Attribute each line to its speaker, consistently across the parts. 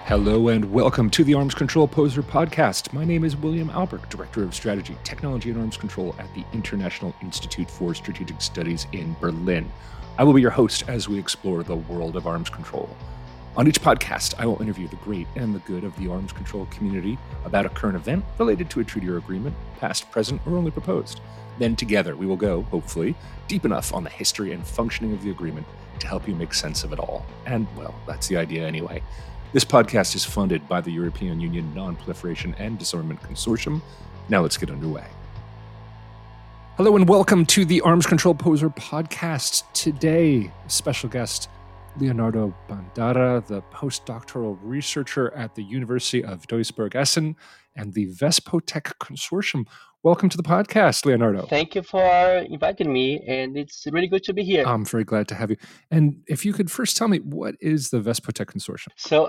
Speaker 1: Hello and welcome to the Arms Control Poser podcast. My name is William Albrecht, Director of Strategy, Technology, and Arms Control at the International Institute for Strategic Studies in Berlin. I will be your host as we explore the world of arms control. On each podcast, I will interview the great and the good of the arms control community about a current event related to a treaty or agreement, past, present, or only proposed. Then together we will go, hopefully, deep enough on the history and functioning of the agreement to help you make sense of it all. And, well, that's the idea anyway. This podcast is funded by the European Union Non-Proliferation and Disarmament Consortium. Now let's get underway. Hello and welcome to the Arms Control Poser podcast. Today, special guest Leonardo Bandara, the postdoctoral researcher at the University of Duisburg-Essen and the Vespotec Consortium. Welcome to the podcast, Leonardo.
Speaker 2: Thank you for inviting me, and it's really good to be here.
Speaker 1: I'm very glad to have you. And if you could first tell me, what is the Vespotec Consortium?
Speaker 2: So,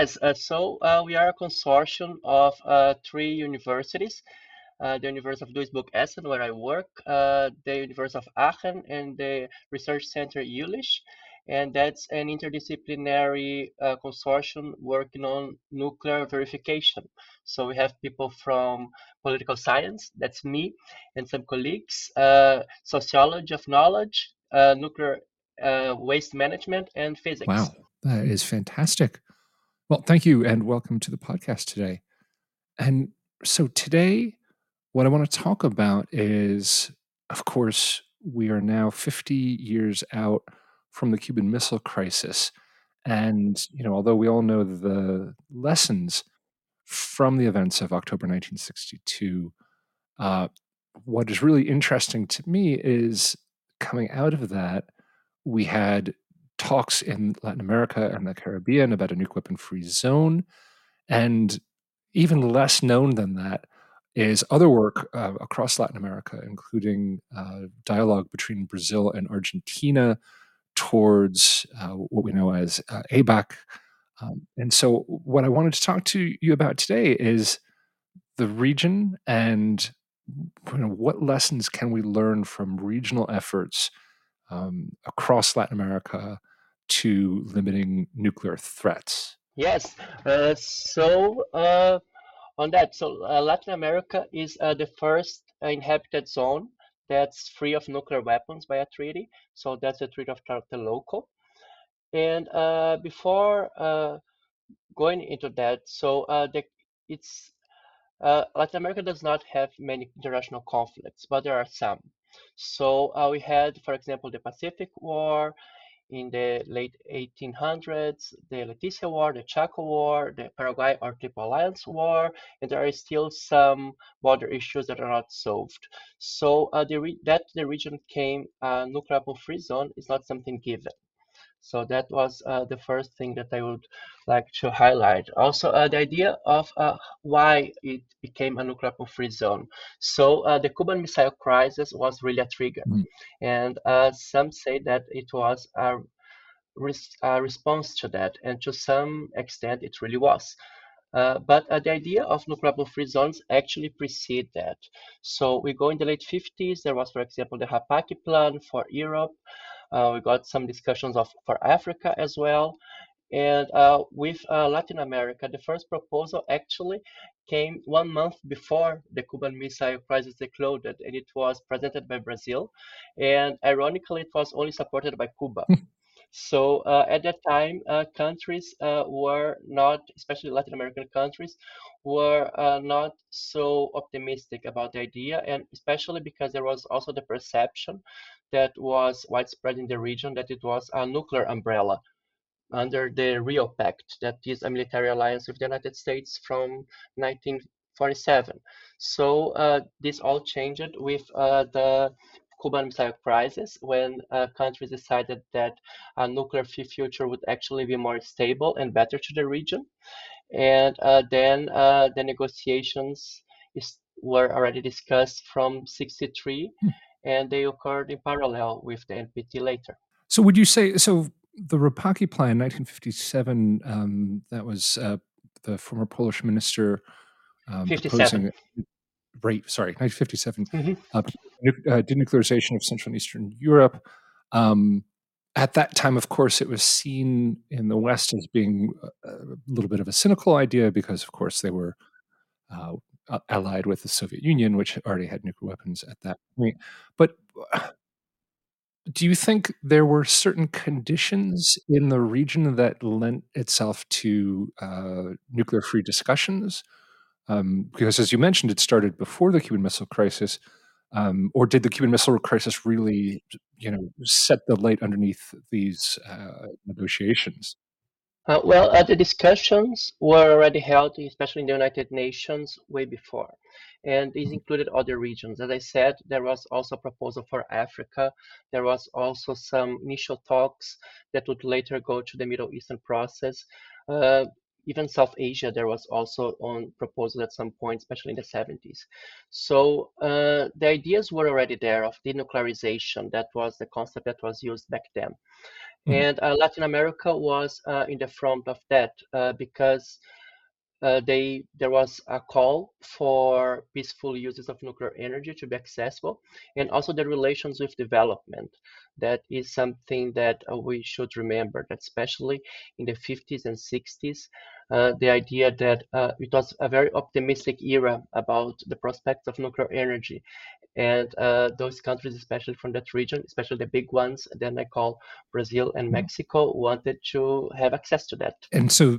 Speaker 2: we are a consortium of three universities. The University of Duisburg-Essen, where I work, the University of Aachen, and the Research Center Jülich. And that's an interdisciplinary consortium working on nuclear verification. So we have people from political science, that's me, and some colleagues, sociology of knowledge, nuclear waste management, and physics.
Speaker 1: Wow, that is fantastic. Well, thank you and welcome to the podcast today. And so today, what I want to talk about is, of course, we are now 50 years out from the Cuban Missile Crisis. And, although we all know the lessons from the events of October 1962, what is really interesting to me is coming out of that, we had talks in Latin America and the Caribbean about a nuclear weapon-free zone. And even less known than that is other work across Latin America, including dialogue between Brazil and Argentina towards what we know as ABAC. And so what I wanted to talk to you about today is the region and what lessons can we learn from regional efforts across Latin America to limiting nuclear threats.
Speaker 2: Yes. On that, Latin America is the first inhabited zone that's free of nuclear weapons by a treaty. So that's the Treaty of Tlatelolco. And before going into that, Latin America does not have many international conflicts, but there are some. So we had, for example, the Pacific War in the late 1800s, the Leticia War, the Chaco War, the Paraguay or Triple Alliance War, and there are still some border issues that are not solved. So the region became a nuclear weapon-free zone is not something given. So that was the first thing that I would like to highlight. Also, the idea of why it became a nuclear weapon-free zone. So the Cuban Missile Crisis was really a trigger. And some say that it was a response to that, and to some extent it really was. But the idea of nuclear weapon-free zones actually precede that. So we go in the late 50s, there was, for example, the Hapaki Plan for Europe. We got some discussions for Africa as well. And with Latin America, the first proposal actually came 1 month before the Cuban Missile Crisis exploded, and it was presented by Brazil. And ironically, it was only supported by Cuba. So at that time, countries were not, especially Latin American countries, were not so optimistic about the idea, and especially because there was also the perception that was widespread in the region that it was a nuclear umbrella under the Rio Pact, that is a military alliance with the United States from 1947. So this all changed with the Cuban Missile Crisis, when countries decided that a nuclear-free future would actually be more stable and better to the region. And then the negotiations were already discussed from 63, and they occurred in parallel with the NPT later.
Speaker 1: So would you say, the Rapaki Plan, 1957, that was the former Polish minister
Speaker 2: 57.
Speaker 1: Right, sorry, 1957, denuclearization of Central and Eastern Europe. At that time, of course, it was seen in the West as being a little bit of a cynical idea because, of course, they were uh, allied with the Soviet Union, which already had nuclear weapons at that point. But do you think there were certain conditions in the region that lent itself to nuclear-free discussions? Because, as you mentioned, it started before the Cuban Missile Crisis. Or did the Cuban Missile Crisis really, set the light underneath these negotiations?
Speaker 2: The discussions were already held, especially in the United Nations, way before, and these
Speaker 1: Mhm.
Speaker 2: included other regions. As I said, there was also a proposal for Africa. There was also some initial talks that would later go to the Middle Eastern process. Uh, Even South Asia, there was also on proposal at some point, especially in the 70s. So the ideas were already there of denuclearization. That was the concept that was used back then.
Speaker 1: Mhm.
Speaker 2: And Latin America was in the front of that because there was a call for peaceful uses of nuclear energy to be accessible, and also the relations with development. That is something that we should remember, that especially in the 50s and 60s, the idea that it was a very optimistic era about the prospects of nuclear energy, and those countries, especially from that region, especially the big ones, then I call Brazil and
Speaker 1: Mhm.
Speaker 2: Mexico, wanted to have access to that.
Speaker 1: And so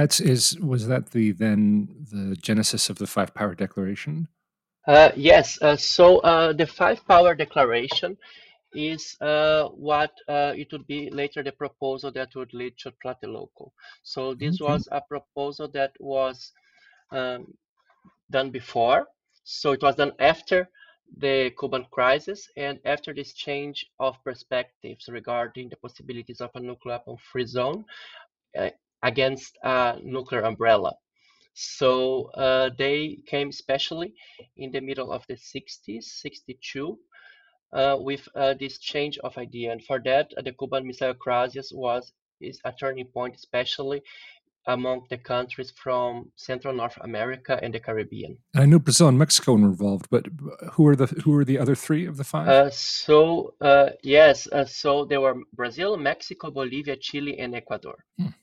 Speaker 1: was that the genesis of the Five Power Declaration?
Speaker 2: Yes, the Five Power Declaration is what it would be later the proposal that would lead to Tlatelolco. So this
Speaker 1: Okay.
Speaker 2: was a proposal that was um, done before. So it was done after the Cuban crisis and after this change of perspectives regarding the possibilities of a nuclear weapon-free zone uh, against a nuclear umbrella. So they came especially in the middle of the 60s, 62, with this change of idea. And for that, the Cuban Missile Crisis is a turning point, especially among the countries from Central North America and the Caribbean.
Speaker 1: And I know Brazil and Mexico were involved, but who are the other three of the five?
Speaker 2: Yes, so there were Brazil, Mexico, Bolivia, Chile, and Ecuador.
Speaker 1: Hmm.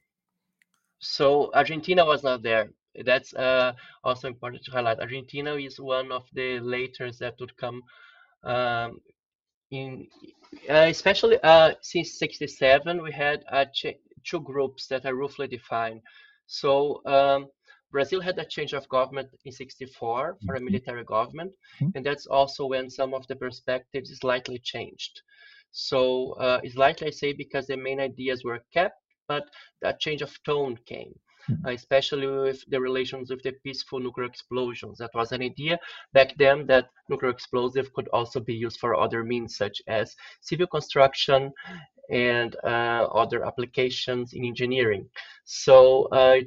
Speaker 2: So Argentina was not there. That's also important to highlight. Argentina is one of the laters that would come um, in, especially since 67, we had two groups that are roughly defined. So Brazil had a change of government in 64 for a
Speaker 1: Mhm.
Speaker 2: military government,
Speaker 1: Mhm.
Speaker 2: and that's also when some of the perspectives slightly changed. So slightly I say because the main ideas were kept, but that change of tone came.
Speaker 1: Mhm.
Speaker 2: Especially with the relations with the peaceful nuclear explosions. That was an idea back then that nuclear explosive could also be used for other means, such as civil construction and other applications in engineering. So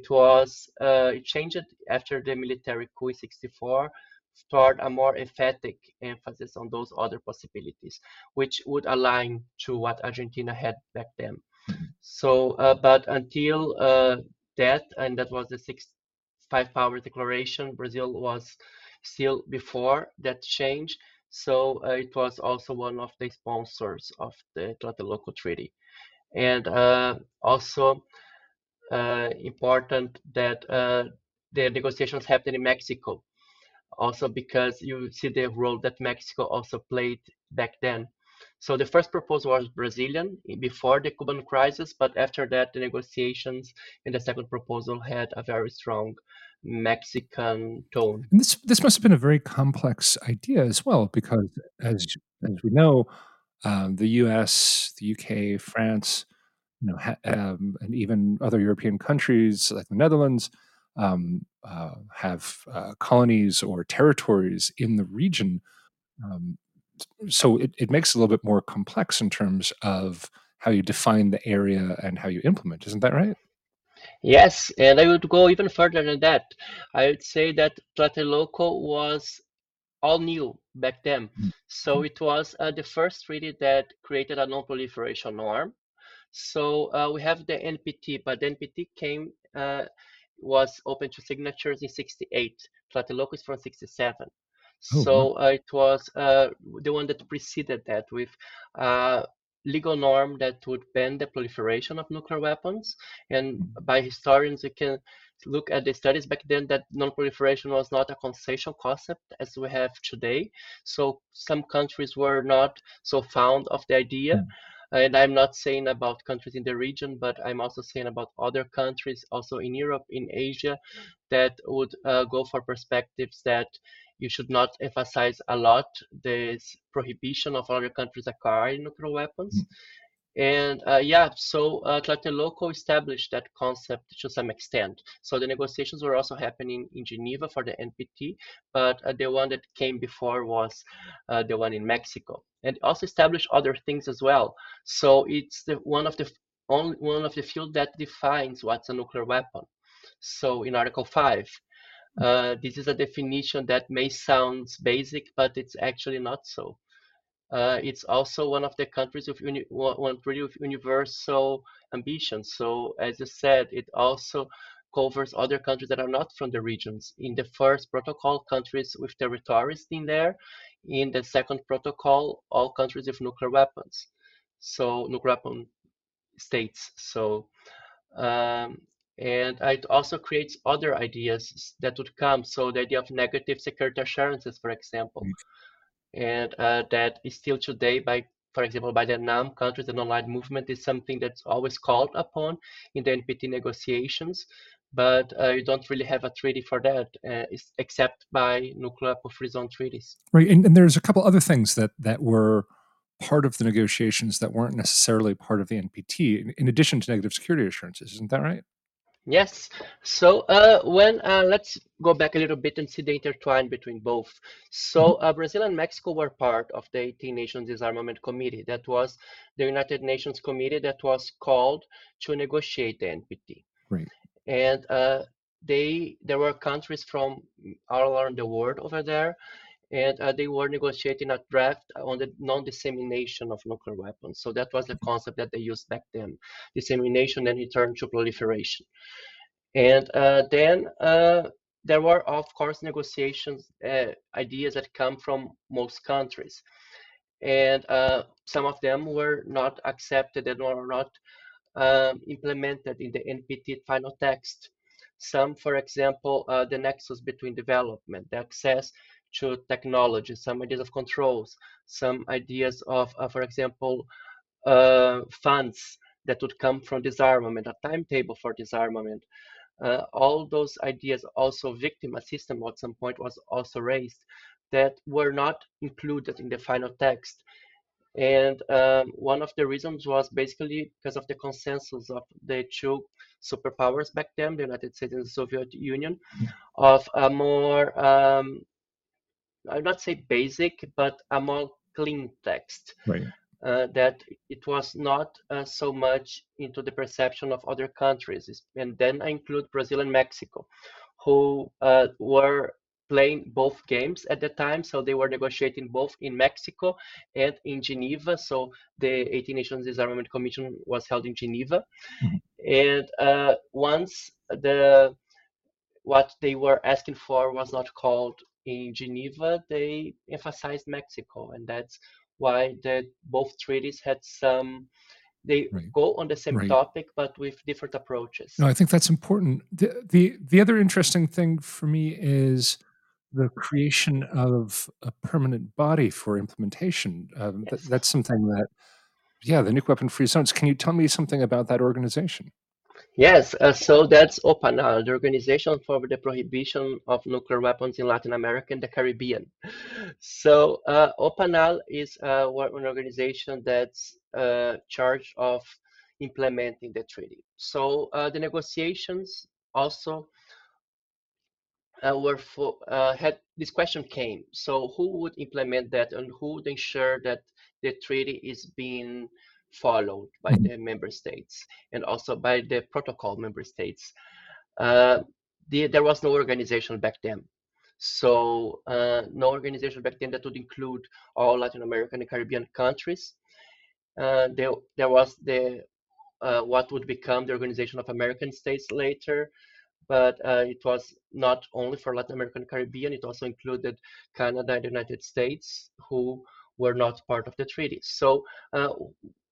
Speaker 2: it changed after the military coup in 64 toward a more emphatic emphasis on those other possibilities, which would align to what Argentina had back then.
Speaker 1: Mhm.
Speaker 2: So, but until that, and that was the sixth five power declaration, Brazil was still before that change. So it was also one of the sponsors of the Tlatelolco Treaty. And also important that the negotiations happened in Mexico, also because you see the role that Mexico also played back then. So the first proposal was Brazilian before the Cuban crisis, but after that, the negotiations in the second proposal had a very strong Mexican tone.
Speaker 1: And this must have been a very complex idea as well, because as we know, the U.S., the U.K., France, and even other European countries like the Netherlands have colonies or territories in the region. Um, so it makes it a little bit more complex in terms of how you define the area and how you implement. Isn't that right?
Speaker 2: Yes, and I would go even further than that. I would say that Tlatelolco was all new back then. So
Speaker 1: Mhm.
Speaker 2: it was the first treaty that created a non-proliferation norm. So we have the NPT, but the NPT was open to signatures in 68. Tlatelolco is from 67.
Speaker 1: Oh, wow.
Speaker 2: So it was the one that preceded that with legal norm that would ban the proliferation of nuclear weapons. And by historians, you can look at the studies back then that non-proliferation was not a consensual concept as we have today. So some countries were not so fond of the idea. And I'm not saying about countries in the region, but I'm also saying about other countries, also in Europe, in Asia, that would go for perspectives that you should not emphasize a lot this prohibition of other countries acquiring nuclear weapons. And yeah, so Tlatelolco established that concept to some extent. So the negotiations were also happening in Geneva for the NPT, but the one that came before was the one in Mexico, and also established other things as well. So it's one of the only one of the field that defines what's a nuclear weapon. So in Article 5, this is a definition that may sound basic, but it's actually not so. It's also one of the countries with one really with universal ambition. So as you said, it also covers other countries that are not from the regions. In the first protocol, countries with territories in there. In the second protocol, all countries with nuclear weapons. So nuclear weapon states. So um, and it also creates other ideas that would come. So the idea of negative security assurances, for example, and that is still today by, for example, by the NAM countries, the non-aligned movement is something that's always called upon in the NPT negotiations, but you don't really have a treaty for that, except by nuclear weapon-free zone treaties.
Speaker 1: Right, and there's a couple other things that were part of the negotiations that weren't necessarily part of the NPT, in addition to negative security assurances. Isn't that right?
Speaker 2: Yes. So when let's go back a little bit and see the intertwine between both. So Brazil and Mexico were part of the 18 Nations Disarmament Committee. That was the United Nations committee that was called to negotiate the NPT.
Speaker 1: Right.
Speaker 2: And there were countries from all around the world over there, and they were negotiating a draft on the non-dissemination of nuclear weapons. So that was the concept that they used back then: dissemination and return to proliferation. And then there were, of course, negotiations, ideas that come from most countries. And some of them were not accepted and were not implemented in the NPT final text. Some, for example, the nexus between development, the access to technology, some ideas of controls, some ideas of, for example, funds that would come from disarmament, a timetable for disarmament. All those ideas, also victim assistance at some point was also raised, that were not included in the final text. And one of the reasons was basically because of the consensus of the two superpowers back then, the United States and the Soviet Union, of a more, I'd not say basic, but a more clean text.
Speaker 1: Right.
Speaker 2: That it was not so much into the perception of other countries. And then I include Brazil and Mexico, who were playing both games at the time. So they were negotiating both in Mexico and in Geneva. So the 18 Nations Disarmament Commission was held in Geneva. And once what they were asking for was not called in Geneva, they emphasized Mexico. And that's why both treaties had some, they go on the same topic, but with different approaches.
Speaker 1: No, I think that's important. The other interesting thing for me is the creation of a permanent body for implementation.
Speaker 2: Yes.
Speaker 1: That's something that, yeah, the nuclear weapon-free zones. Can you tell me something about that organization?
Speaker 2: Yes, so that's OPANAL, the Organization for the Prohibition of Nuclear Weapons in Latin America and the Caribbean. So OPANAL is an organization that's charged of implementing the treaty. So the negotiations also were for had this question came. So who would implement that, and who would ensure that the treaty is being followed by the member states and also by the protocol member states? There was no organization back then. So no organization back then that would include all Latin American and Caribbean countries. There was the what would become the Organization of American States later, but it was not only for Latin American and Caribbean, it also included Canada and the United States, who were not part of the treaty. So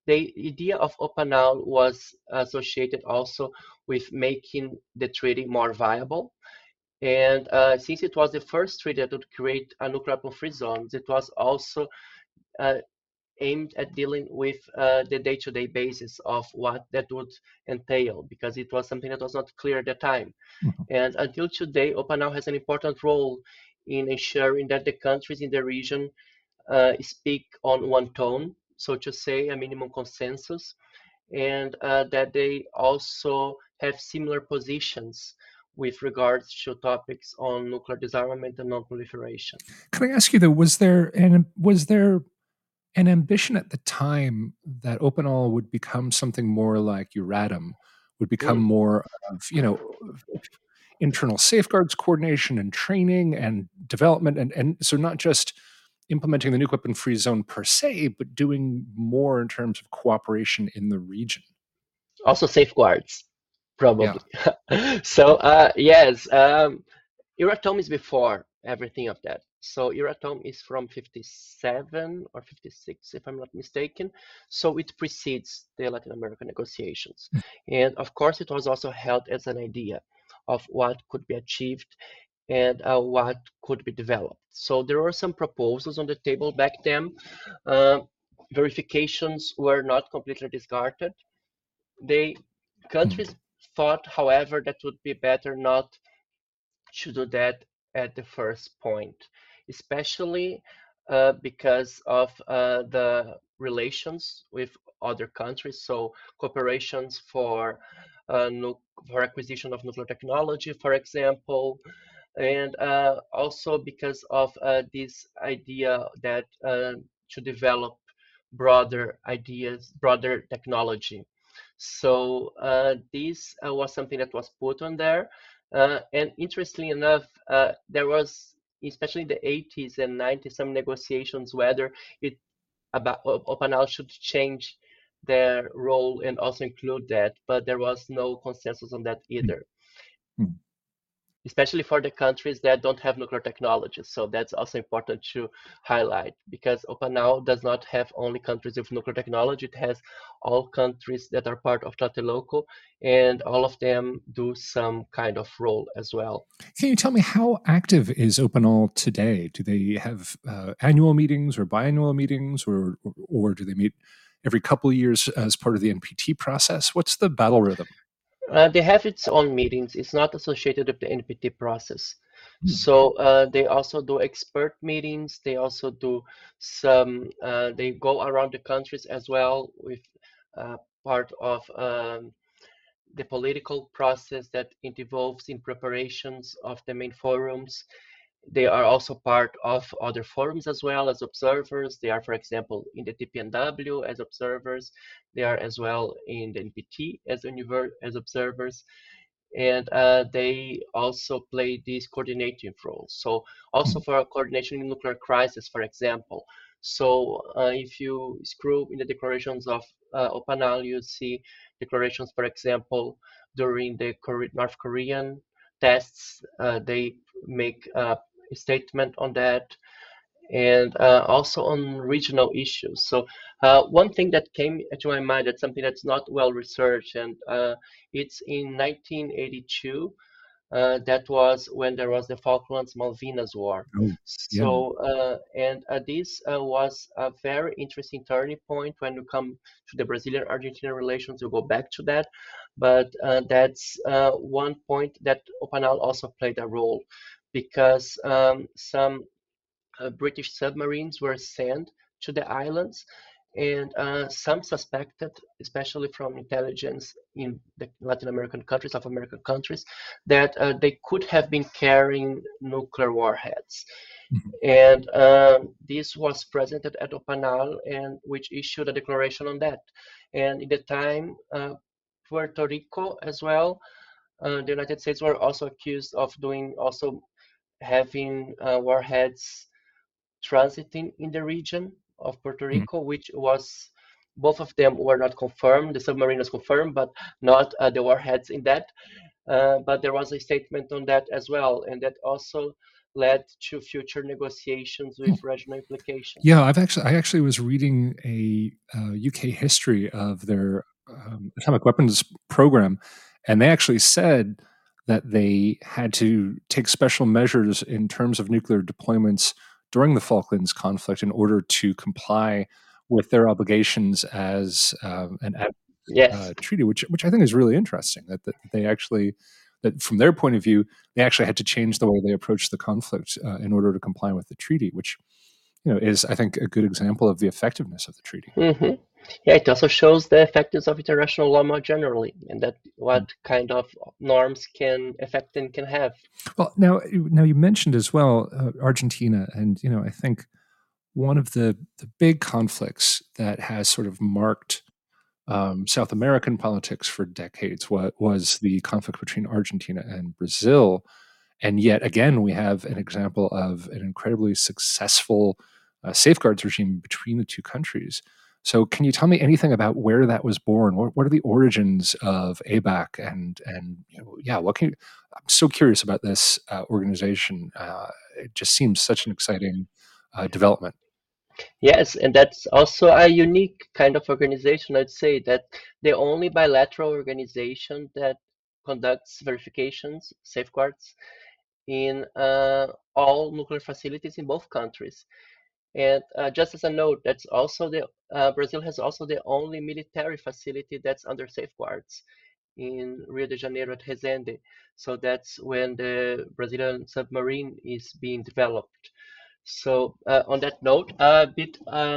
Speaker 2: the idea of Opanaul was associated also with making the treaty more viable. And since it was the first treaty that would create a nuclear weapon-free zones, it was also uh, aimed at dealing with the day-to-day basis of what that would entail, because it was something that was not clear at the time.
Speaker 1: Mhm.
Speaker 2: And until today, Opanaul has an important role in ensuring that the countries in the region speak on one tone, so to say, a minimum consensus, and that they also have similar positions with regards to topics on nuclear disarmament and non-proliferation.
Speaker 1: Can I ask you though, was there an ambition at the time that OpenAll would become something more like Euratom, would become
Speaker 2: Mm.
Speaker 1: more of, internal safeguards coordination and training and development, and so not just implementing the nuke weapon free zone per se, but doing more in terms of cooperation in the region.
Speaker 2: Also safeguards,
Speaker 1: Yeah.
Speaker 2: probably. So yes, Euratom is before everything of that. So Euratom is from 57 or 56, if I'm not mistaken. So it precedes the Latin American negotiations. And of course, it was also held as an idea of what could be achieved and what could be developed. So there were some proposals on the table back then. Uh, Verifications were not completely discarded. They
Speaker 1: Mm.
Speaker 2: countries thought, however, that would be better not to do that at the first point, especially because of the relations with other countries. So cooperations for acquisition of nuclear technology, for example, and also because of this idea that to develop broader ideas, broader technology. So this was something that was put on there. And interestingly enough, there was, especially in the 80s and 90s, some negotiations whether it about Opanaul should change their role and also include that, but there was no consensus on that
Speaker 1: Mm.
Speaker 2: either,
Speaker 1: Mm.
Speaker 2: especially for the countries that don't have nuclear technology. So that's also important to highlight, because Opanaul does not have only countries with nuclear technology, it has all countries that are part of Tlatelolco, and all of them do some kind of role as well.
Speaker 1: Can you tell me how active is OpenAll today? Do they have annual meetings or biannual meetings, or do they meet every couple of years as part of the NPT process? What's the battle rhythm?
Speaker 2: They have its own meetings. It's not associated with the NPT process.
Speaker 1: Hmm.
Speaker 2: So they also do expert meetings. They also do some, they go around the countries as well with part of the political process that it involves in preparations of the main forums. They are also part of other forums as well as observers. They are, for example, in the TPNW as observers. They are as well in the NPT as observers. And they also play these coordinating roles. So also
Speaker 1: Hmm.
Speaker 2: for coordination in nuclear crisis, for example. So if you scroll in the declarations of Opanaul, you see declarations, for example, during the North Korean tests, they make a statement on that, and also on regional issues. So one thing that came to my mind, that's something that's not well researched, and it's in 1982. That was when there was the Falklands Malvinas War.
Speaker 1: Oh, yeah.
Speaker 2: So, and this was a very interesting turning point when you come to the Brazilian-Argentine relations. We'll go back to that, but that's one point that Opanaul also played a role, because some British submarines were sent to the islands, and some suspected, especially from intelligence in the Latin American countries, South American countries, that they could have been carrying nuclear warheads.
Speaker 1: Mhm.
Speaker 2: And this was presented at Opanaul, and which issued a declaration on that. And in the time, Puerto Rico as well, the United States were also accused of doing also having warheads transiting in the region of Puerto
Speaker 1: Mhm.
Speaker 2: Rico, which was, both of them were not confirmed. The submarine was confirmed, but not the warheads in that. But there was a statement on that as well, and that also led to future negotiations with regional
Speaker 1: Yeah,
Speaker 2: implications.
Speaker 1: I actually was reading a UK history of their atomic weapons program, and they actually said that they had to take special measures in terms of nuclear deployments during the Falklands conflict in order to comply with their obligations as an
Speaker 2: Yes.
Speaker 1: treaty, which I think is really interesting. That they actually, that from their point of view, they actually had to change the way they approached the conflict in order to comply with the treaty, which is, I think, a good example of the effectiveness of the treaty.
Speaker 2: hmm Yeah, it also shows the effectiveness of international law more generally, and that what kind of norms can affect and can have.
Speaker 1: Well, now you mentioned as well Argentina, and I think one of the big conflicts that has sort of marked South American politics for decades was the conflict between Argentina and Brazil. And yet again, we have an example of an incredibly successful safeguards regime between the two countries. So, can you tell me anything about where that was born? What are the origins of ABAC? And yeah, what can you? I'm so curious about this organization. It just seems such an exciting development.
Speaker 2: Yes, and that's also a unique kind of organization. I'd say that the only bilateral organization that conducts verifications, safeguards in all nuclear facilities in both countries. And just as a note, that's also the Brazil has also the only military facility that's under safeguards in Rio de Janeiro at Resende. So that's when the Brazilian submarine is being developed. So on that note, a bit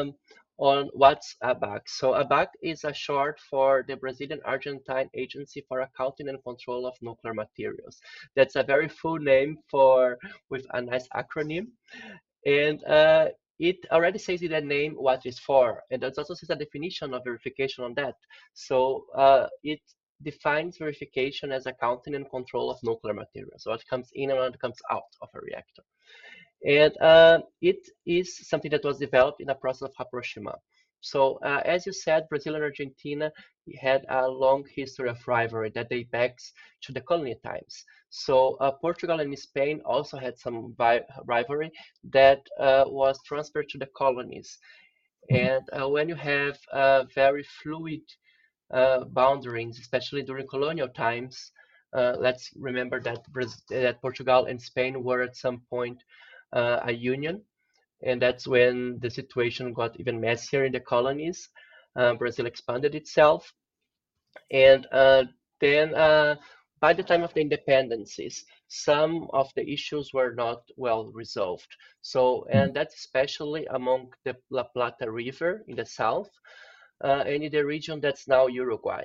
Speaker 2: on what's ABAC. So ABAC is a short for the Brazilian Argentine Agency for Accounting and Control of Nuclear Materials. That's a very full name for with a nice acronym, and it already says in the name what it's for, and it also says a definition of verification on that. So it defines verification as accounting and control of nuclear materials, so what comes in and what comes out of a reactor. And it is something that was developed in the process of rapprochement. So, as you said, Brazil and Argentina had a long history of rivalry that dates back to the colony times. So, Portugal and Spain also had some rivalry that was transferred to the colonies. And when you have very fluid boundaries, especially during colonial times, let's remember that that Portugal and Spain were at some point a union, and that's when the situation got even messier in the colonies. Brazil expanded itself, and then by the time of the independencies, some of the issues were not well resolved. So, and that's especially among the La Plata River in the south and in the region that's now Uruguay.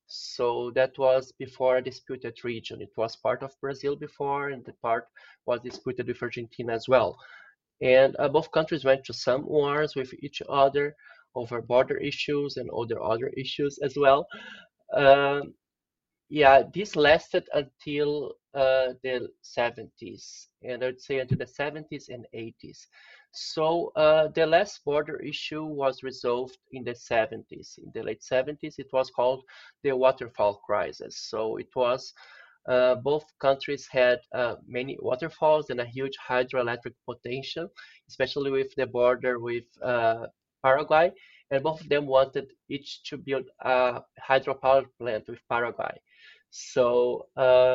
Speaker 2: So that was before a disputed region. It was part of Brazil before, and the part was disputed with Argentina as well. And both countries went to some wars with each other over border issues and other issues as well. Um, yeah, this lasted until the 70s, and I'd say until the 70s and 80s. So the last border issue was resolved in the 70s. In the late 70s, it was called the waterfall crisis. So it was both countries had many waterfalls and a huge hydroelectric potential, especially with the border with Paraguay. And both of them wanted each to build a hydropower plant with Paraguay. So,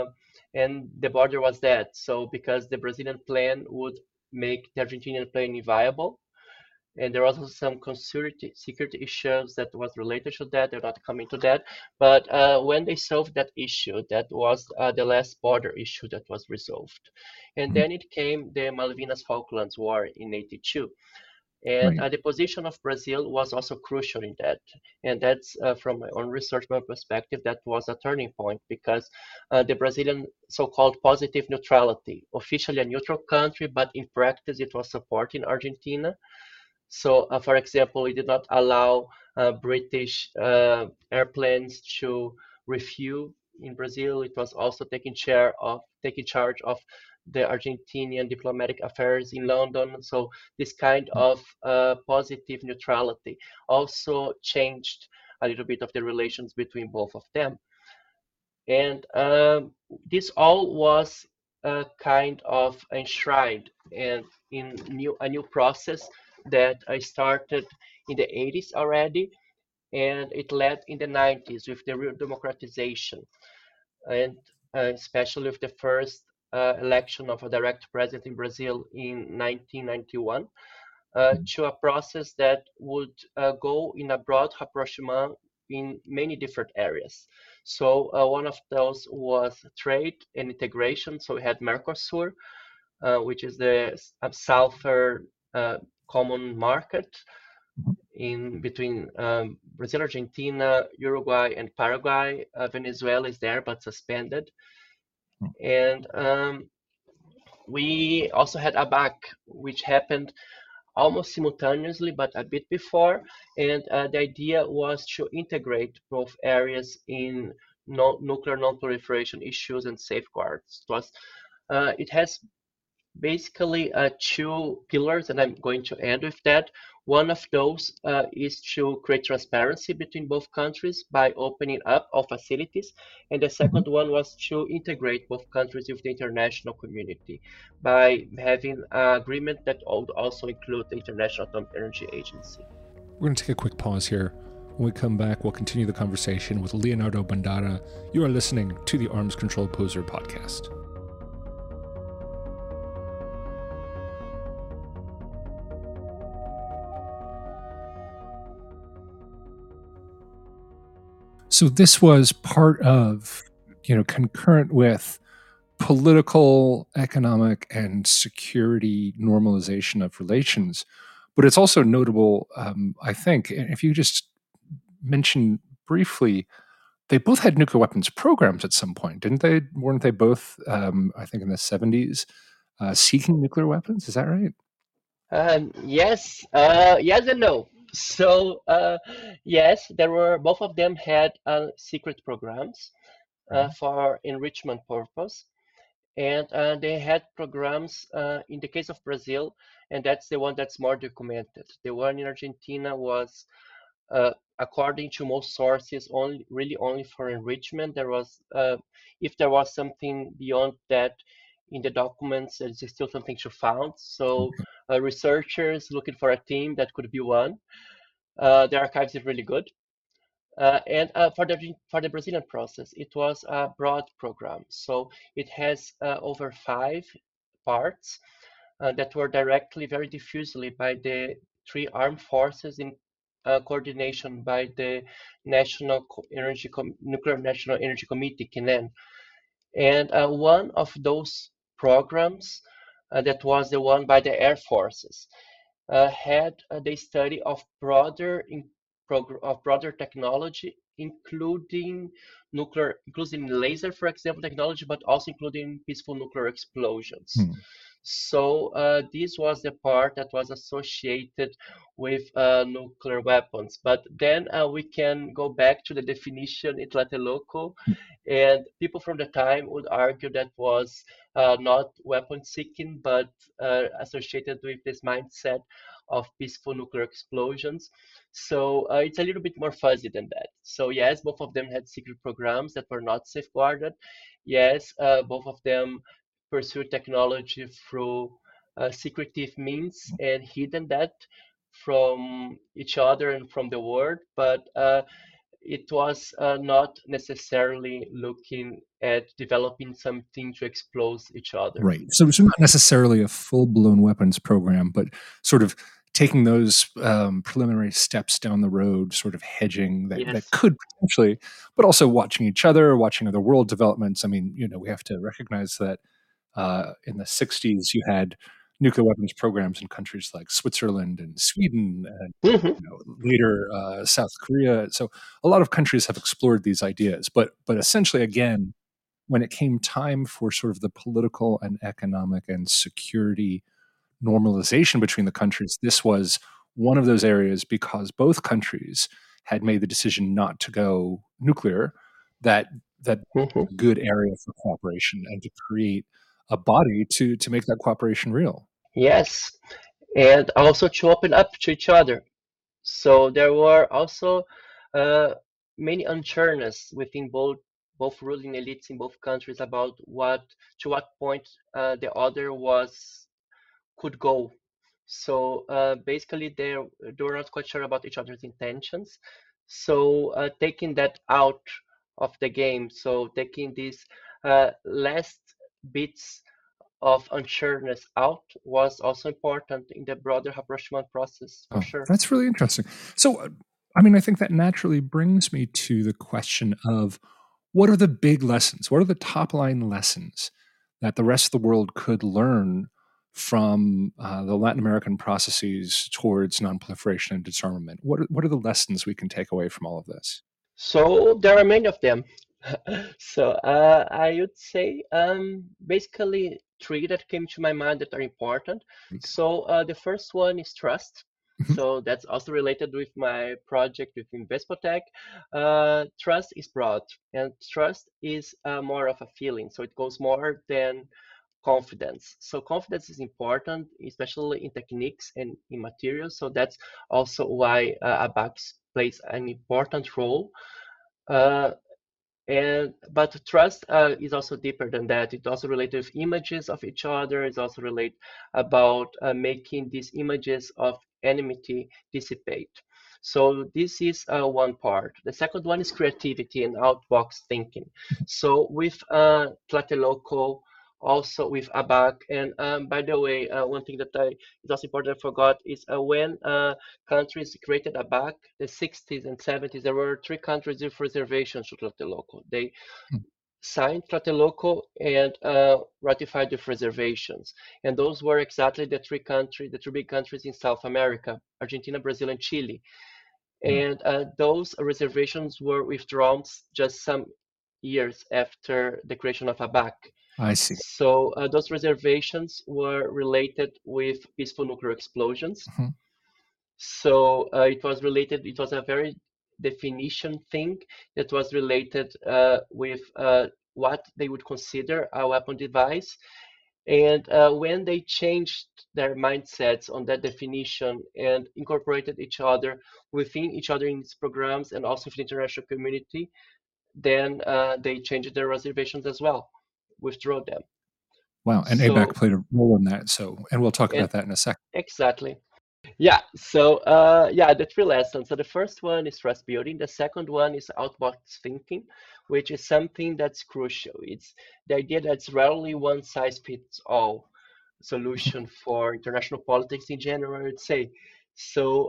Speaker 2: and the border was that. So, because the Brazilian plan would make the Argentinian plan inviable, and there are also some security issues that was related to that. They're not coming to that, but when they solved that issue, that was the last border issue that was resolved, and
Speaker 1: Mhm.
Speaker 2: then it came the Malvinas Falklands War in '82. And
Speaker 1: Right.
Speaker 2: the position of Brazil was also crucial in that. And that's from my own research perspective, that was a turning point because the Brazilian so-called positive neutrality, officially a neutral country, but in practice it was supporting Argentina. So, for example, it did not allow British airplanes to refuel in Brazil. It was also taking charge of the Argentinian diplomatic affairs in London. So this kind of positive neutrality also changed a little bit of the relations between both of them. And this all was kind of enshrined and in a new process that I started in the 80s already, and it led in the 90s with the real democratization, and especially with the first election of a direct president in Brazil in 1991, to a process that would go in a broad rapprochement in many different areas. So one of those was trade and integration. So we had Mercosur, which is the southern common market in between Brazil, Argentina, Uruguay, and Paraguay. Venezuela is there but suspended. And we also had ABAC, which happened almost simultaneously, but a bit before. And the idea was to integrate both areas in nuclear non-proliferation issues and safeguards. It has basically two pillars, and I'm going to end with that. One of those is to create transparency between both countries by opening up all facilities. And the second one was to integrate both countries with the international community by having an agreement that would also include the International Atomic Energy Agency.
Speaker 1: We're going to take a quick pause here. When we come back, we'll continue the conversation with Leonardo Bandara. You are listening to the Arms Control Poser podcast. So this was part of, concurrent with political, economic, and security normalization of relations. But it's also notable, I think, if you just mention briefly, they both had nuclear weapons programs at some point, didn't they? Weren't they both, I think, in the 70s, seeking nuclear weapons? Is that right?
Speaker 2: Yes, yes and no. So, yes, there were both of them had secret programs for enrichment purpose, and they had programs in the case of Brazil, and that's the one that's more documented. The one in Argentina was, according to most sources, only for enrichment. If there was something beyond that in the documents, there's still something to found. So researchers looking for a team that could be one. The archives is really good. And for the Brazilian process, it was a broad program. So it has over 5 parts that were directly, very diffusely by the three armed forces in coordination by the Nuclear National Energy Committee, CNEN. And one of those programs, that was the one by the Air Forces, had the study of broader technology, including laser, for example, technology, but also including peaceful nuclear explosions. So this was the part that was associated with nuclear weapons. But then we can go back to the definition in Tlatelolco, and people from the time would argue that was not weapon seeking, but associated with this mindset of peaceful nuclear explosions. So it's a little bit more fuzzy than that. So yes, both of them had secret programs that were not safeguarded. Yes, both of them pursued technology through secretive means and hidden that from each other and from the world, but it was not necessarily looking at developing something to explode each other.
Speaker 1: Right. So not necessarily a full-blown weapons program, but sort of taking those preliminary steps down the road, sort of hedging that could potentially, but also watching each other, watching other world developments. I mean, we have to recognize that in the 60s, you had nuclear weapons programs in countries like Switzerland and Sweden, and later South Korea. So a lot of countries have explored these ideas, but essentially, again, when it came time for sort of the political and economic and security normalization between the countries, this was one of those areas, because both countries had made the decision not to go nuclear, that a good area for cooperation and to create a body to make that cooperation real.
Speaker 2: Yes, and also to open up to each other. So there were also many unsureness within both both ruling elites in both countries about what point the other was could go. So basically, they were not quite sure about each other's intentions. So taking that out of the game, so taking these last bits of unsureness out was also important in the broader rapprochement process, for
Speaker 1: Oh,
Speaker 2: sure.
Speaker 1: that's really interesting. So, I mean, I think that naturally brings me to the question of what are the big lessons? What are the top line lessons that the rest of the world could learn from the Latin American processes towards nonproliferation and disarmament? What are the lessons we can take away from all of this?
Speaker 2: So there are many of them. So I would say basically three that came to my mind that are important.
Speaker 1: Right.
Speaker 2: So the first one is trust.
Speaker 1: Mhm.
Speaker 2: So that's also related with my project with Invespotech. Trust is broad, and trust is more of a feeling. So it goes more than confidence. So confidence is important, especially in techniques and in materials. So that's also why ABAC plays an important role. Uh, and but trust is also deeper than that. It's also related with images of each other. It's also related about making these images of enmity dissipate. So this is one part. The second one is creativity and outbox thinking. So with Tlatelolco, also with ABAC, and by the way, one thing that is also important I forgot is when countries created ABAC, the 60s and 70s, there were three countries with reservations to Tlatelolco. They
Speaker 1: Mm.
Speaker 2: signed Tlatelolco and ratified with reservations. And those were exactly the three big countries in South America, Argentina, Brazil, and Chile.
Speaker 1: Mm.
Speaker 2: And those reservations were withdrawn just some years after the creation of ABAC.
Speaker 1: I see.
Speaker 2: So those reservations were related with peaceful nuclear explosions.
Speaker 1: Mhm.
Speaker 2: So it was a very definition thing that was related with what they would consider a weapon device. And when they changed their mindsets on that definition and incorporated each other within each other in these programs and also with the international community, then they changed their reservations as well, withdrew them.
Speaker 1: Wow, and ABAC
Speaker 2: So,
Speaker 1: played a role in that. So, and we'll talk
Speaker 2: and
Speaker 1: about that in a second.
Speaker 2: exactly. Yeah, so yeah, the three lessons. So the first one is trust building. The second one is outbox thinking, which is something that's crucial. It's the idea that it's rarely one size fits all solution for international politics in general, I would say. So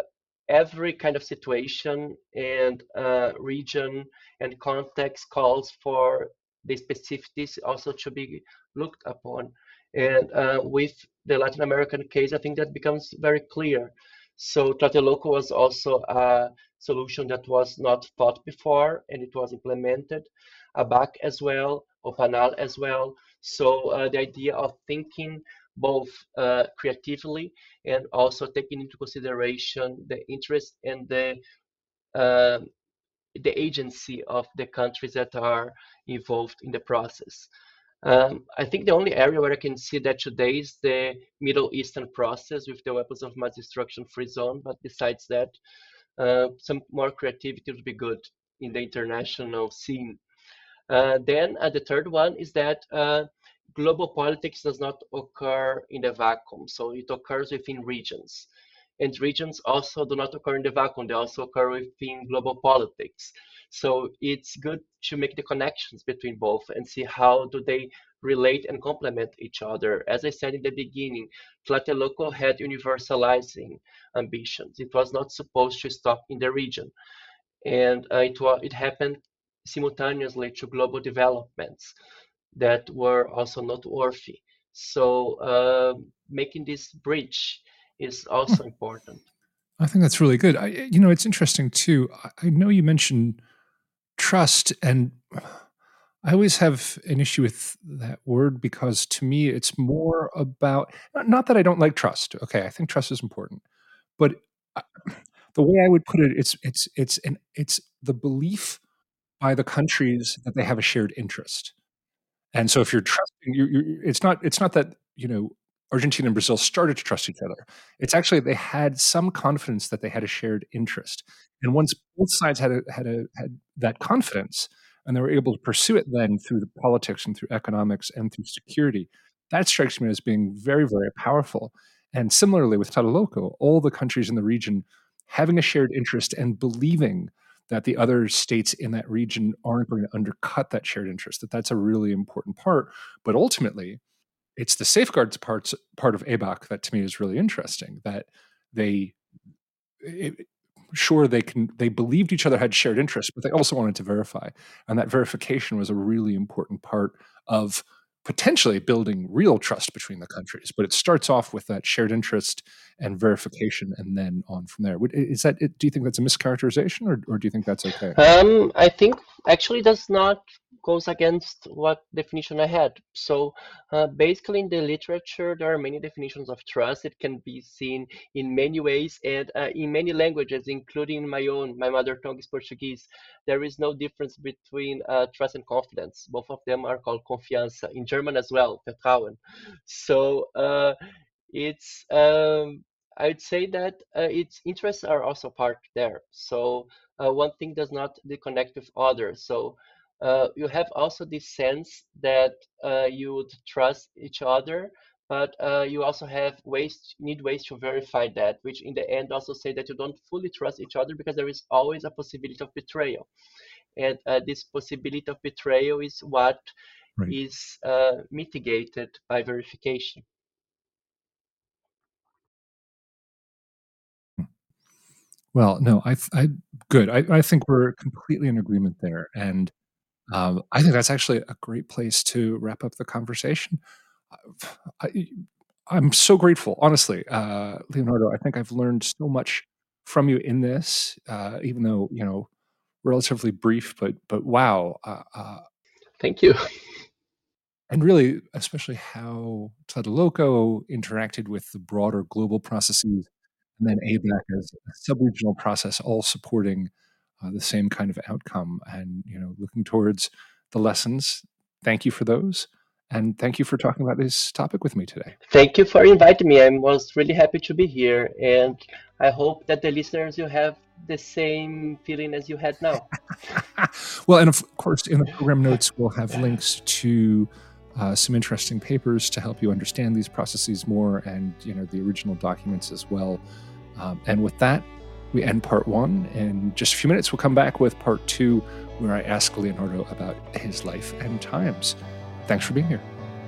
Speaker 2: every kind of situation and region and context calls for the specificities also to be looked upon. And with the Latin American case, I think that becomes very clear. So Tlatelolco was also a solution that was not thought before, and it was implemented. ABAC as well, OPANAL as well. So the idea of thinking both creatively and also taking into consideration the interest and uh, the agency of the countries that are involved in the process. I think the only area where I can see that today is the Middle Eastern process with the weapons of mass destruction free zone. But besides that, some more creativity would be good in the international scene. Then the third one is that global politics does not occur in a vacuum, so it occurs within regions. And regions also do not occur in the vacuum, they also occur within global politics. So it's good to make the connections between both and see how do they relate and complement each other. As I said in the beginning, Tlatelolco had universalizing ambitions. It was not supposed to stop in the region and it happened simultaneously to global developments that were also noteworthy. So making this bridge is
Speaker 1: Hmm.
Speaker 2: also important.
Speaker 1: I think that's really good. It's interesting too. I know you mentioned trust, and I always have an issue with that word because to me it's more about not that I don't like trust. Okay, I think trust is important, but uh, the way I would put it, it's the belief by the countries that they have a shared interest. And so if you're trusting, it's not that, Argentina and Brazil started to trust each other. It's actually they had some confidence that they had a shared interest. And once both sides had that confidence, and they were able to pursue it then through the politics and through economics and through security. That strikes me as being very, very powerful. And similarly with Tlatelolco, all the countries in the region having a shared interest and believing that the other states in that region aren't going to undercut that shared interest, that that's a really important part. But ultimately, it's the safeguards part of ABAC that to me is really interesting, that they it, sure they believed each other had shared interests, but they also wanted to verify, and that verification was a really important part of potentially building real trust between the countries. But it starts off with that shared interest and verification, and then on from there. Is that it? Do you think that's a mischaracterization, or do you think that's okay?
Speaker 2: I think actually does not goes against what definition I had. So basically, in the literature, there are many definitions of trust. It can be seen in many ways and in many languages, including my own. My mother tongue is Portuguese. There is no difference between trust and confidence. Both of them are called confiança. In German as well, Vertrauen. So it's I'd say that its interests are also part there. So one thing does not disconnect with others. So you have also this sense that you would trust each other, but you also have need ways to verify that, which in the end also say that you don't fully trust each other because there is always a possibility of betrayal. And this possibility of betrayal is what
Speaker 1: Right.
Speaker 2: is mitigated by verification.
Speaker 1: Well, no, I good. I think we're completely in agreement there, and I think that's actually a great place to wrap up the conversation. I, I'm so grateful, honestly, Leonardo. I think I've learned so much from you in this, even though relatively brief, but wow,
Speaker 2: Thank you.
Speaker 1: and really, especially how Tlatelolco interacted with the broader global processes, and then ABAC as a sub-regional process, all supporting the same kind of outcome, and looking towards the lessons. Thank you for those, and thank you for talking about this topic with me today.
Speaker 2: Thank you for inviting me. I was really happy to be here, and I hope that the listeners will have the same feeling as you had now.
Speaker 1: Well, and of course, in the program notes, we'll have links to some interesting papers to help you understand these processes more, and the original documents as well. And with that, we end part one. In just a few minutes, we'll come back with part two, where I ask Leonardo about his life and times. Thanks for being here.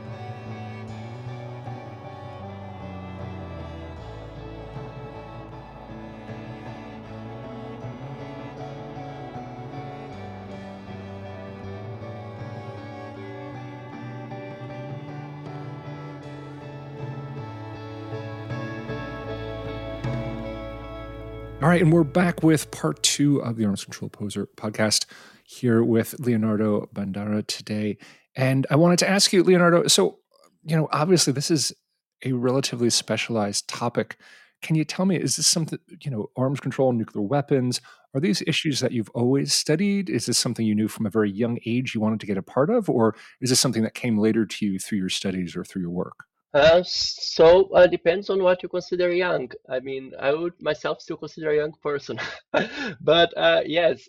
Speaker 1: All right, and we're back with part two of the Arms Control Poser podcast here with Leonardo Bandara today. And I wanted to ask you, Leonardo, so, obviously this is a relatively specialized topic. Can you tell me, is this something, arms control, nuclear weapons, are these issues that you've always studied? Is this something you knew from a very young age you wanted to get a part of? Or is this something that came later to you through your studies or through your work?
Speaker 2: Depends on what you consider young. I mean, I would myself still consider a young person, but yes.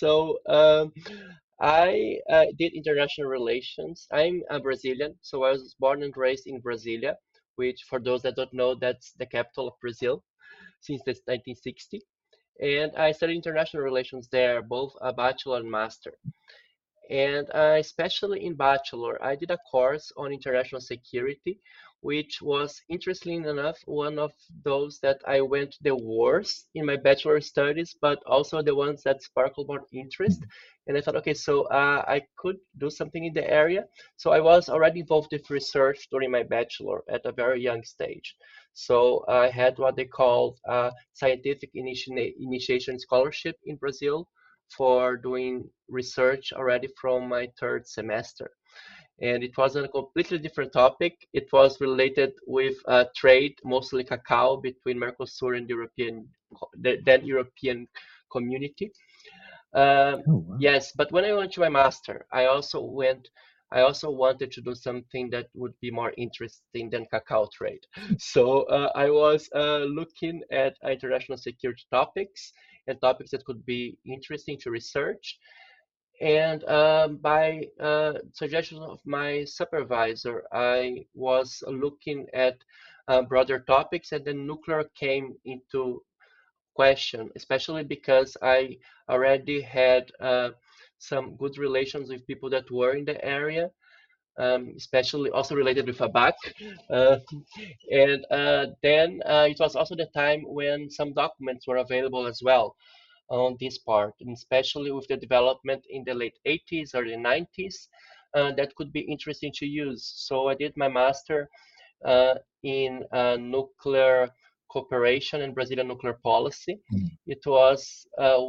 Speaker 2: I did international relations. I'm a Brazilian, so I was born and raised in Brasilia, which, for those that don't know, that's the capital of Brazil since the 1960. And I studied international relations there, both a bachelor and master. And especially in bachelor, I did a course on international security, which was interesting enough one of those that I went the worst in my bachelor studies, but also the ones that sparkled more interest. And I thought, okay, so I could do something in the area. So I was already involved with research during my bachelor at a very young stage. So I had what they called scientific initiation scholarship in Brazil for doing research already from my third semester. And it was on a completely different topic. It was related with trade, mostly cacao, between Mercosur and the then European community.
Speaker 1: Oh, wow.
Speaker 2: Yes, but when I went to my master, I also wanted to do something that would be more interesting than cacao trade. So I was looking at international security topics and topics that could be interesting to research. And by suggestion of my supervisor, I was looking at broader topics, and then nuclear came into question, especially because I already had some good relations with people that were in the area, especially also related with ABAC. Uh, and then it was also the time when some documents were available as well on this part, and especially with the development in the late 80s, early 90s, that could be interesting to use. So I did my master uh, in nuclear cooperation and Brazilian nuclear policy.
Speaker 1: Mm.
Speaker 2: It was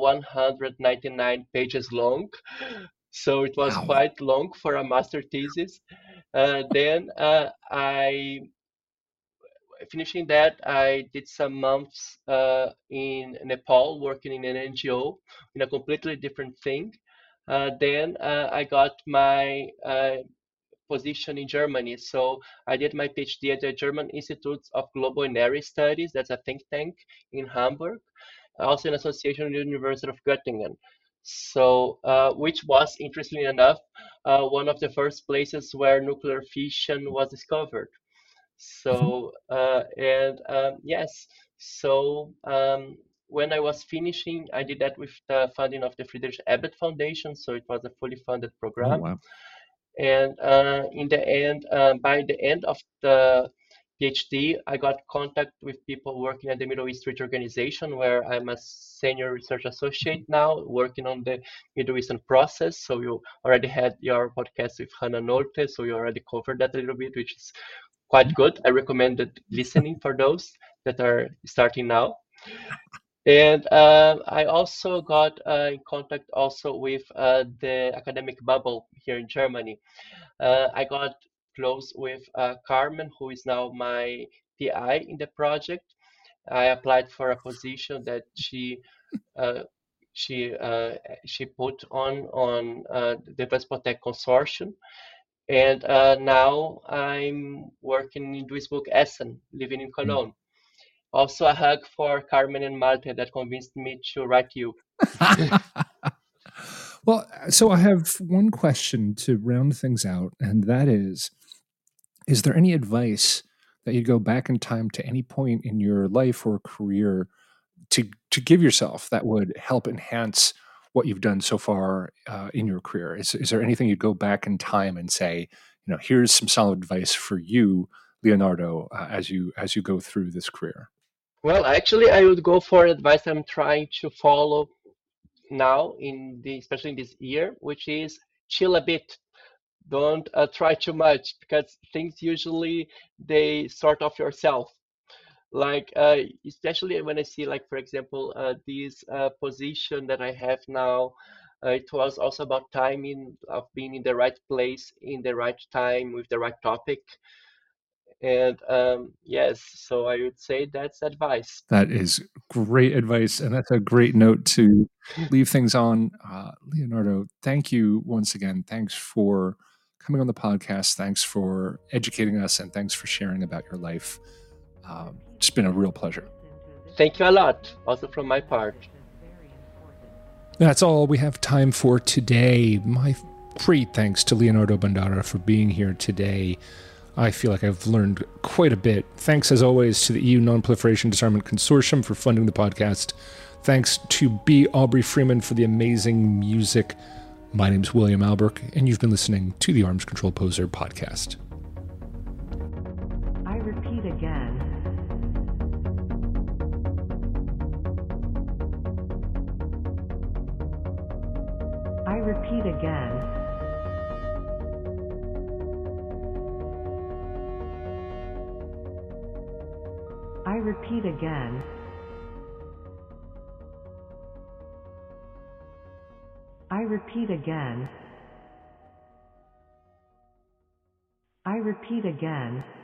Speaker 2: 199 pages long, so it was
Speaker 1: Wow.
Speaker 2: quite long for a master thesis. Then I finishing that, I did some months in Nepal working in an NGO in a completely different thing. Then I got my position in Germany. So I did my PhD at the German Institute of Global and Area Studies. That's a think tank in Hamburg, also in association with the University of Göttingen. So, which was interestingly enough, one of the first places where nuclear fission was discovered.
Speaker 1: Mhm.
Speaker 2: So, and yes, so when I was finishing, I did that with the funding of the Friedrich Ebert Foundation. So it was a fully funded
Speaker 1: Oh,
Speaker 2: program.
Speaker 1: wow.
Speaker 2: And in the end, by the end of the PhD, I got contact with people working at the Middle East Treaty Organization, where I'm a senior research associate now, working on the Middle Eastern process. So you already had your podcast with Hannah Nolte, so you already covered that a little bit, which is quite good. I recommended listening for those that are starting now. And I also got in contact also with the academic bubble here in Germany. I got close with Carmen, who is now my PI in the project. I applied for a position that uh, she uh, she put on the Vespotec consortium, and now I'm working in Duisburg Essen, living in
Speaker 1: Mm.
Speaker 2: Cologne. Also, a hug for Carmen and Malte that convinced me to write you.
Speaker 1: Well, so I have one question to round things out, and that is there any advice that you go back in time to any point in your life or career to give yourself that would help enhance what you've done so far in your career? Is there anything you'd go back in time and say, here's some solid advice for you, Leonardo, as you go through this career?
Speaker 2: Well, actually, I would go for advice I'm trying to follow now especially in this year, which is chill a bit. Don't try too much because things usually they sort of yourself. Like especially when I see, like, for example, this position that I have now, it was also about timing of being in the right place in the right time with the right topic. And yes, so I would say that's advice.
Speaker 1: That is great advice, and that's a great note to leave things on. Leonardo, thank you once again. Thanks for coming on the podcast. Thanks for educating us, and thanks for sharing about your life. It's been a real pleasure.
Speaker 2: Thank you a lot, also from my part.
Speaker 1: That's all we have time for today. My great thanks to Leonardo Bandara for being here today. I feel like I've learned quite a bit. Thanks, as always, to the EU Non-Proliferation Disarmament Consortium for funding the podcast. Thanks to B. Aubrey Freeman for the amazing music. My name's William Alberk, and you've been listening to the Arms Control Poser podcast.
Speaker 3: I repeat again. I repeat again. I repeat again. I repeat again. I repeat again.